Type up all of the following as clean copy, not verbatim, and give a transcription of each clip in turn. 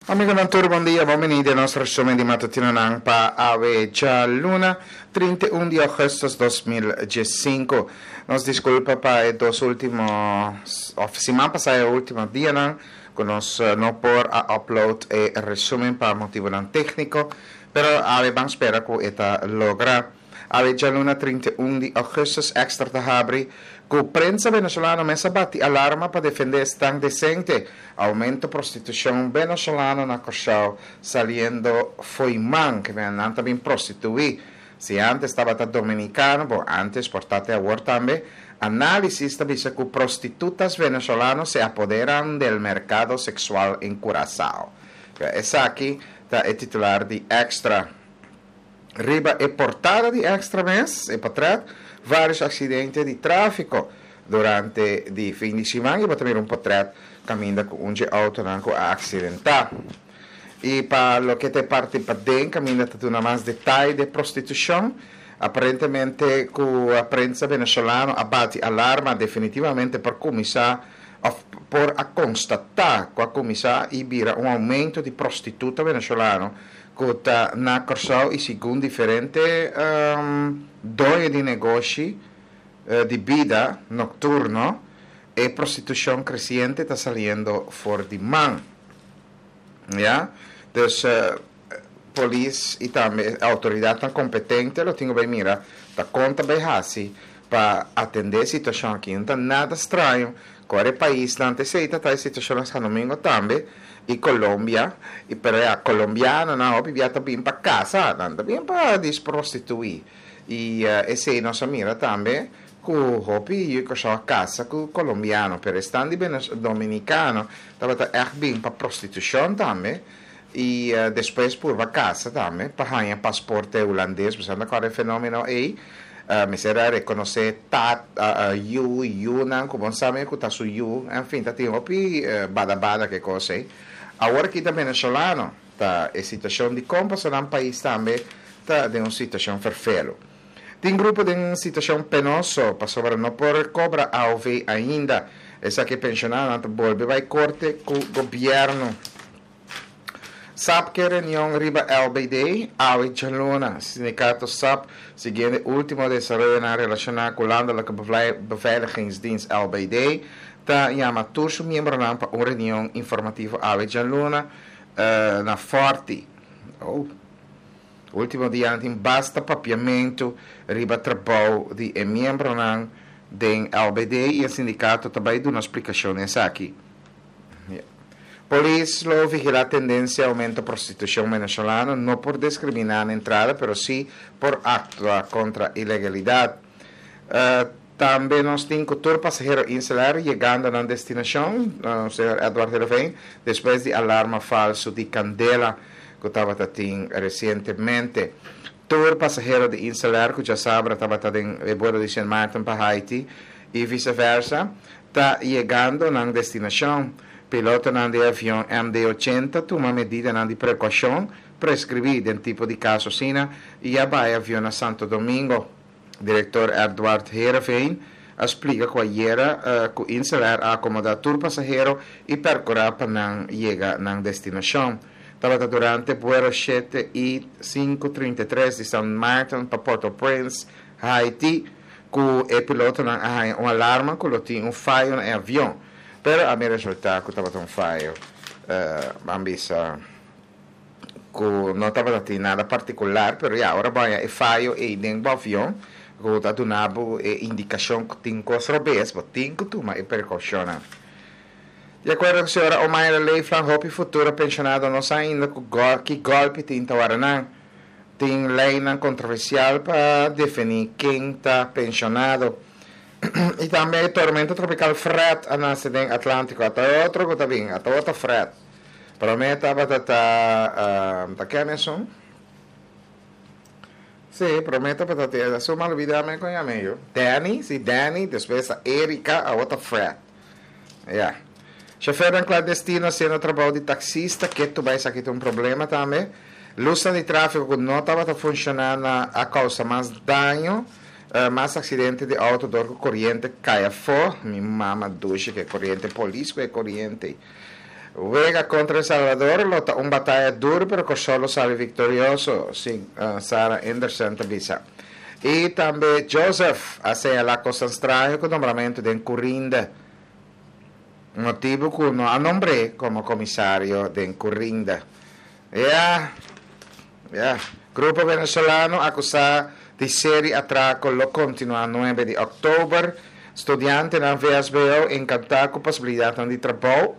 Amigo Nantur, bom dia, bem-vindo ao nosso resumo de matutino para Ave Luna, 31 de agosto de 2015. Nos desculpa para os últimos, semana passada, o último dia, que nós não por upload e resumo para motivo técnico, pero Ave vamos esperar que eta logra. Ave Luna, 31 de agosto, extra de abril, que a prensa venezolana me bate alarma para defender tan decente aumento prostituição venezolana na Cochau, saliendo foi man que venham também prostituir. Se antes estava dominicano, bom, antes portate agora também, análisis dice que prostitutas venezolanos se apoderam do mercado sexual em Curaçao. Essa aqui está é titular de Extra. Riba é portada de Extra mês, e para trás, vários acidentes de tráfico durante o fim de semana, e para também portrait caminha com auto que acidental. E para o que te parte para dentro, caminha com mais detalhe de prostituição. Aparentemente, a prensa venezuelana abate alarma definitivamente por começar a constatar que a começar a vira aumento de prostituta venezuelano que está na Corsal e segundo diferentes donos de negócio de vida noturno e prostituição crescente está saliendo for demand. Ja? Dus polícia e também a autoridade tão competente lo tenho bem mira, tá conta bem assim para atender a situação aqui. Não tá nada estranho. Qual país não anteceita tá a situação no domingo também e Colômbia e para a colombiana não vivia também para casa, não também para desprostituir. E esse nossa mira também que hopi io che a casa con colombiano per restando dominicano estava echt bem para prostituição também e depois por a casa também para ganhar passaporte holandês pensando qual é o fenômeno aí me será reconhecer you não como sabe que tá su you enfim tá tem hopi bada que coisa aí agora que tá venezolano tá a situação de compra será país também tá de uma situação ferfelo. Tem grupo de situação penosa, para não por cobra AOV ainda. Essa que pensionada volve vai corte com o governo. SAP que reunião riba LBD, AOV Luna, sindicato SAP, seguindo o último desenvolvimento relacionado com a landelijke beveiligingsdienst LBD, está chama todos os membros para uma reunião informativa AOV Luna na Forte. Último dia tem basta papiamento riba trabalho de membro do LBD e o sindicato também dá uma explicação nessa aqui. Polícia lo vigila a tendência aumento da prostituição venezolana não por discriminar na entrada, mas sim por actuar contra a ilegalidade. Também nós temos o passageiro insular chegando na destinação, o senhor Eduardo Levin, depois de alarma falso de Candela que estava recentemente. Todo passageiro de insular que já sabe estava em bordo de Saint Martin para Haiti e vice-versa está chegando na destinação. Piloto de avião MD-80 toma medida de precaução prescrevida em tipo de caso assim e vai avião a Santo Domingo. Diretor Eduardo Herafein explica que que o insular acomoda todo passageiro e percorrer para chegar na destinação. Estava durante vuelo 7 e 5:33 de San Martin para Port-au-Prince, Haiti, que o piloto não tinha uma alarma que tinha um falho no avião. Pero a minha resultado que estava um falho, ambisa que não estava nada particular, pero agora vai o falho e dentro do avião, que está dando indicação que tem coisas robês, mas tem que tomar precaução. De acordo com a senhora Omaira Leifland, Hopi Futuro Pensionado não sabe ainda que golpe tem Tawaranã. Tem lei controversial para definir quem está pensionado. E também tormenta tropical Fred na acidente Atlântico. Até outro que está bem, até outro Fred. Prometa para que é isso? Sim, prometa para ter. Só mal olvidar com a meio. Danny, depois a Erika, a outra Fred. Yeah. Chofer clandestino sendo trabalho de taxista, que tu vai aqui ter um problema também. Luz de tráfego que não estava funcionando a causa mais dano, mais acidente de auto, corrente caia fora. Minha mama ducha que é corrente polícia, que é corrente Juega contra El Salvador, lotta un battaglia dura, pero que solo sale victorioso, sin Sarah Anderson Tabisa. E também Joseph hace la cosa extraña con nombramiento de Encurinda, motivo que no ha nombré como comisario de Encurinda. Grupo venezolano acusado de serie atraco lo continua 9 de octubre. Estudiante na VSBO encantado com possibilidade de trabalho.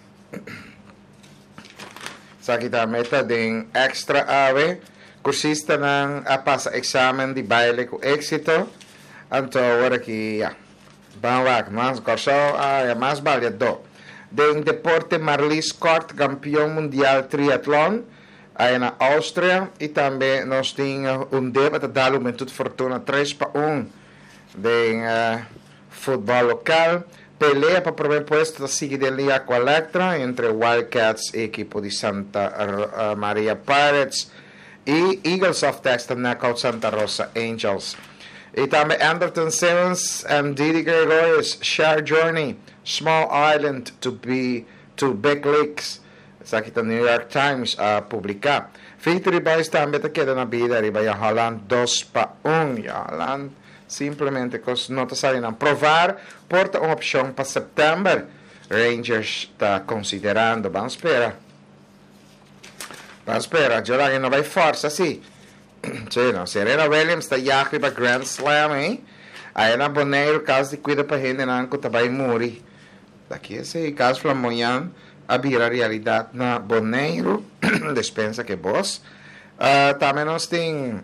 Sa kita meta din extra ave. Kursista ng pasa examen di baile com éxito. Anto agora que vamos mas corso mais válido. Den deporte Marlies Kort, campeão mundial triatlon. Aí na Áustria e também nós tínhamos debate da Juventude Fortuna 3-1 de futebol local. Pelea para o primeiro posto da Sigilha com a Electra entre Wildcats e equipo de Santa Maria Pirates e Eagles of Texas Knockout Santa Rosa Angels. E também Anderton Simmons and Didi Gregorius Share Journey, Small Island to Big Leagues. Sa kita New York Times a publicar. Feito ribais também te queda na vida, riba ya Holland 2-1. Ya Holland simplesmente cos nota saem a provar, porta uma opção para setembro. Rangers está considerando, vamos esperar. Já que não vai força, sim. Não, Serena Williams está já para Grand Slam, hein? Aí na Boneiro, caso de cuida para gente, não está vai morrer. Daqui esse caso flamboyante. A vira realidade na Boneiro, dispensa que vos. Também nós temos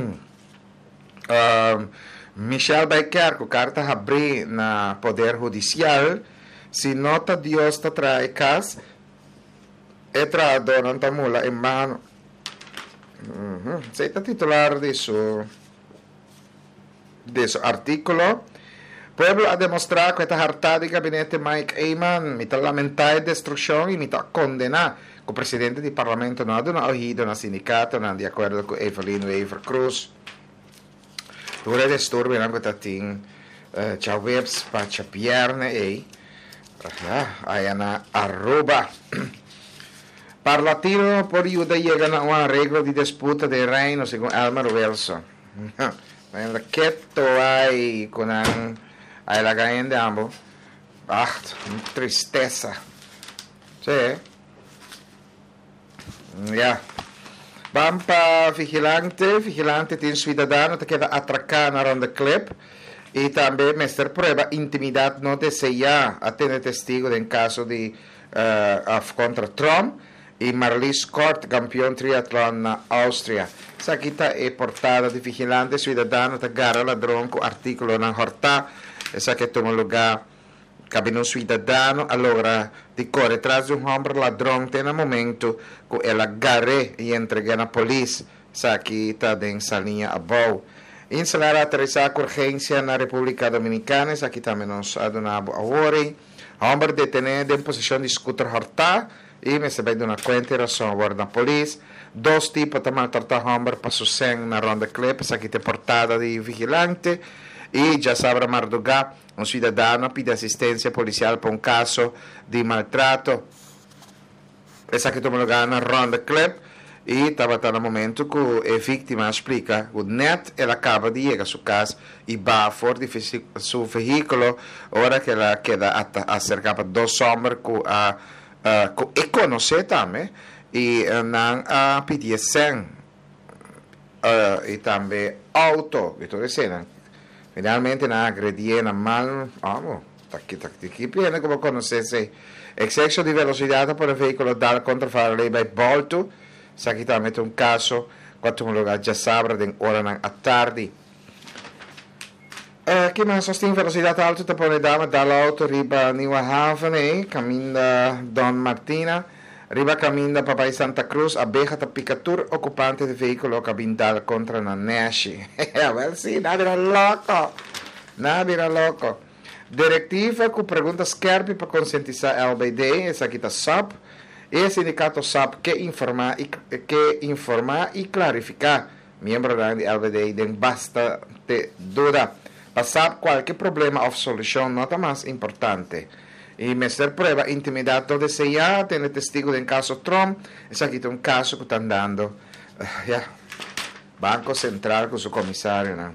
Michel Baker, que carta abrir na Poder Judicial. Se nota Deus te trai cas, e traidor não está mula em mano. Você está titular de su artículo. Pueblo ha demostrado que está hartado del gabinete Mike Eyman, me está lamentando destrucción y me está condenado. El presidente del Parlamento no ha oído en el sindicato, no de acuerdo con Evelyn Weaver Cruz. Dure disturbio en que tiene Chavebs para chapierne y ahí en Aruba. Parlatino por ayuda llegan a un arreglo de disputa de reino según Elmer Wilson. ¿Qué hay con Aí la ganham de ambos. Tristeza. Sí. Vamos para vigilante. Vigilante tem cidadano que queda atracado na ronda clip. E também mestre prueba intimidade não deseja a ter testigo em caso de contra Trump. E Marlies Kort, campeão triatlon na Áustria. Essa aqui é portada de vigilante cidadano que agarra ladrão com artículo na horta. Essa que toma lugar cabe um cidadano allora di corre atrás de homem ladrão tem no momento que ele agarre e entrega na polícia. Essa aqui está nessa linha above. Instalar a aterrissar com urgência na República Dominicana. Essa aqui também nos adonamos a hora. Homem detenido em posição de scooter horta e me se vede uma conta e razão agora na polícia. 2 tipos de maltratar homem para suceder na ronda clip. Essa aqui tem portada de vigilante. E já sabe Marduga, um cidadão pede assistência policial para um caso de maltrato. Essa que toma lugar na ronda clip e estava no momento que a vítima explica que net ela acaba de chegar a sua casa e vai fora de seu veículo, ora que ela queda acerca de 2 homens que conhece também e não pedir 100 e também auto, então dizendo. Finalmente na agredia na mal, aqui piena como conoscesse excesso di velocità per il veicolo dal contrafare lei by volto, sa che mette un caso, quanto un lugar già sabra den ora a tardi. Chi ma sostiene velocità alta te pone dama dall'auto riba Niwa Haven, cammina Don Martina. Riba caminda Papai Santa Cruz, abeja ta picatur, ocupante de veículo cabindal contra na Nashi. A ver si, nada era loco. Directiva com perguntas Skerpi para conscientizar LBD, essa aqui está SAP. E o sindicato SAP que informar e clarificar. Membro da LBD tem bastante dúvida. Para SAP qualquer problema ou solução, nota mais importante. Y meter prueba, intimidad de CIA, tiene testigo del caso Trump, es aquí un caso que están dando, Banco Central con su comisario, ¿no?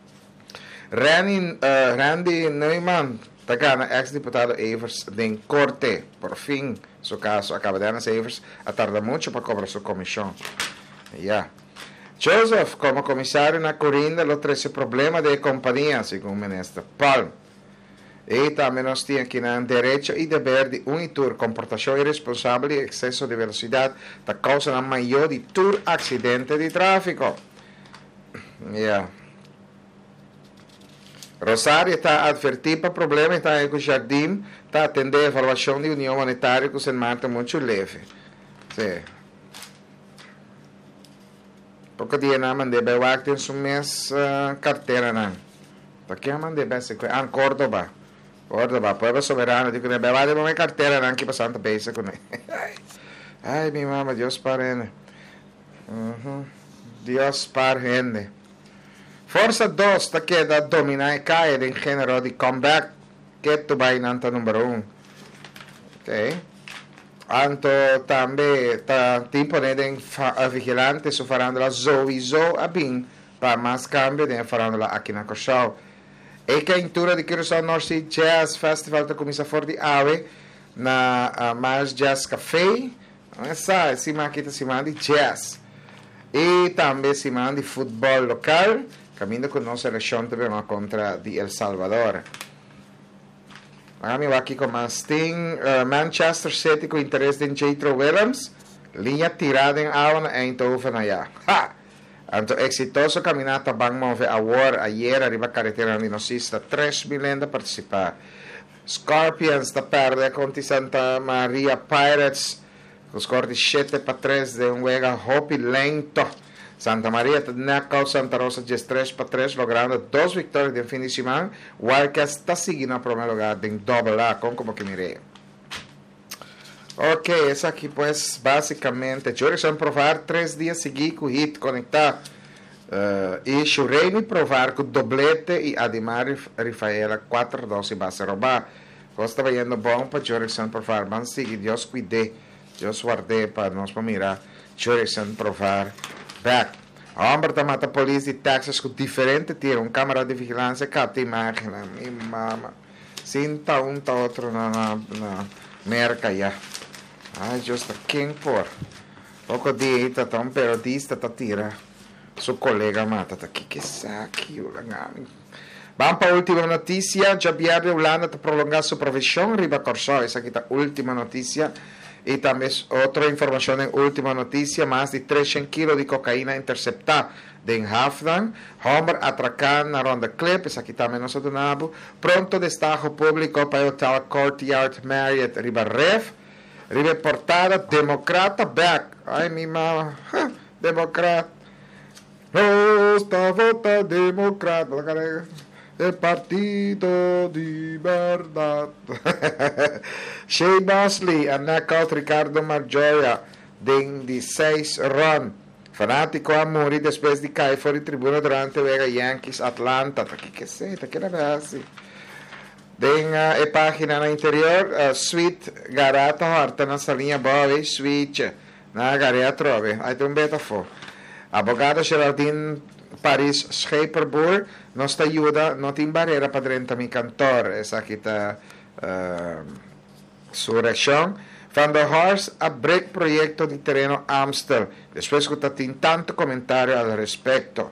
Randy Neumann, ex-diputado Evers, de corte, por fin, su caso, acaba de anunciar Evers, ha tardado mucho para cobrar su comisión, Joseph, como comisario en la Corinda, los 13 problemas de compañía, según ministro Palm. Y también nos tiene que dar derecho y deber de unitur comportación irresponsable y exceso de velocidad da causa la mayor de tur accidente de tráfico. Rosario está advertido para problemas, está en el jardim, está atendendo a evaluación de unión monetaria que se marca mucho leve. Sí. Porque dia na mandei bewak din su mes carteira na. Porque a mandei bem Córdoba. Córdoba, pueblo soberano, digo, ne bewak din minha carteira na que passando base com Ai, minha mama, Deus parene. Deus parene. Força 2 ta queda dominar e cair em gênero de comeback que tu vai nanta número 1. Ok? Anto também está tempo de vigilante su farandola Zoe abin para mais cambio de farandola aqui na Cochal. E que a intura de Curaçao North Sea Jazz Festival está começando a de ave na Mars Jazz Café. Essa se aqui está cima de jazz. E também cima de futebol local, caminho com nossa seleção também contra de El Salvador. Kami aqui com Masting, Manchester City com interesse em Jethro Williams, linha tirada em Awan e Eindhoven allá. Anto exitoso caminata Bang Move Award ayer arriba a carretera Linosista, 3.000 a participar. Scorpions da perde contra Santa Maria Pirates, com score de 7-3 de um juego hopi lento. Santa Maria Tadnacau Santa Rosa 3-3, logrando 2 vitórias de fim de semana. Wildcats está seguindo a primeiro lugar em double A, como que mirei. Ok, essa aqui pues basicamente, Jurison provar 3 dias seguidos com o hit conectar. E Shuremi provar com doblete e Ademar Rafaela 4-2 e base roubar. Costa vai indo bom para Jurison provar, vamos seguir, Deus cuide, Deus guarde para nós para mirar Jurison provar. Back. Hombre da mata polícia de Texas com diferente tiro, câmera de vigilância, capta imagem, minha mama. Sinta tá outro na merca já. Ai, justo quem por. Pouco dia, tá um periodista, tá tira. Seu colega mata, tá que saque, vamos para a última notícia. Javier de Holanda está prolongando sua profissão, Riba Corsó, essa aqui tá a última notícia. E também outra informação em última notícia, mais de 300 kg de cocaína interceptada em Hafdan, homem atracado na Ronda Clip, isso aqui também nós donamos, pronto destaque público para o Hotel Courtyard Marriott Ribarref, reportada democrata back, ai minha mama, democrata, está vota democrata, el Partido de Verdad. Shea Mosley, a knockout Ricardo Marjoria, de 6 run. Fanático a morir depois de cair fora de tribuna durante o Yankees Atlanta. Que sei, que era assim. Tem a página na interior, Sweet Garata Horta na salinha Bobby, Sweet, na Garea Trove. Aí tem beta for. Abogado Geraldine Paris Schaperboer nos ajuda, não tem barreira para 30 mil cantor. Essa aqui está sua reação. Van der Horst a break proyecto de terreno Amstel. Después que tem tanto comentário al respecto.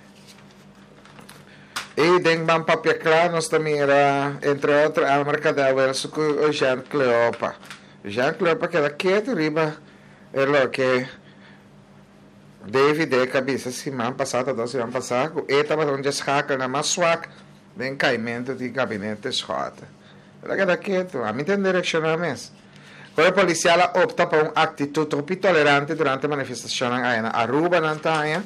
E dengan papia claro nos mira, entre outros, a mercadel com o Jean Cleopa. Jean Cleopa queda quieto, riba, é lo que David cabeça semana passada, 2 semanas passadas, e estava onde escaca na mais swak, bem caimento de gabinete schota. Ela queda quieto, a mim tem direcionamento. Quando a policial opta por uma atitude troppo intolerante durante a manifestação na Aruba, na Antanha,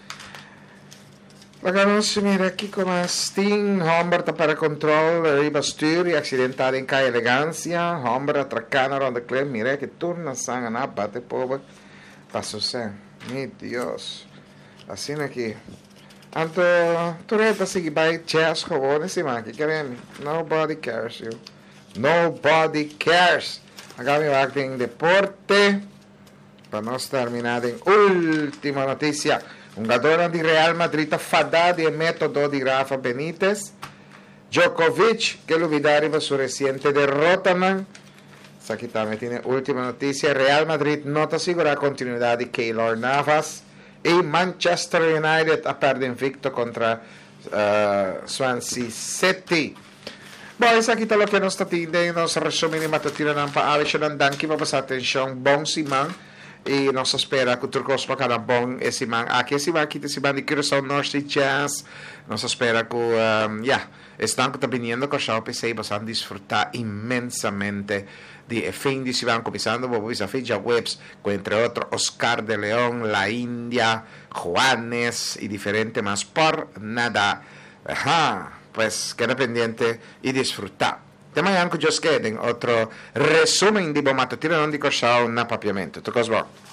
la si mira aqui como Sting, hombre para controle, riba stur e accidentado em caia elegância, hombre atracado na ronda clem, mira que turna sangue na bate pobre, passou sem, meu Deus, assim aqui. Anto, tu reta sige by chess, jóvenes, si man, que querem, nobody cares you. Nobody cares. Acá mi acting deporte. Para nós terminar em última notícia. Um jogador de Real Madrid fadá de método de Rafa Benítez. Djokovic, que olvidaria su reciente derrota, man. Aqui também tem última notícia. Real Madrid não está segura a continuidade de Keylor Navas. E Manchester United a perder invicto contra Swansea City. Bom, isso aqui está o que nós está tendo. Nós resumimos matutino ng paalis siya ng danki. Papasate siyang bong simang. E nós espera que o Turcos para cada bom esse man. Aqui esse man, aqui esse man de Curaçao North Sea Jazz. Nós espera que, estão que está viniendo com o PC, vão disfrutar imensamente de fin de semana, começando por essa fecha webs, com entre outros Oscar de León, La India, Juanes y diferente más por nada. Ajá, pues queda pendiente y disfrutar. De manhã que just queden outro resumen de bom matutino non di Curaçao na papiamento. Tudo bom.